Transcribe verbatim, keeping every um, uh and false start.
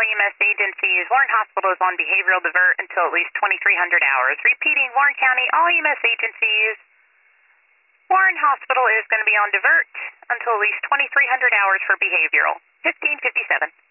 E M S agencies, Warren Hospital is on behavioral divert until at least twenty-three hundred hours. Repeating, Warren County, all E M S agencies, Warren Hospital is going to be on divert until at least twenty-three hundred hours for behavioral. fifteen fifty-seven.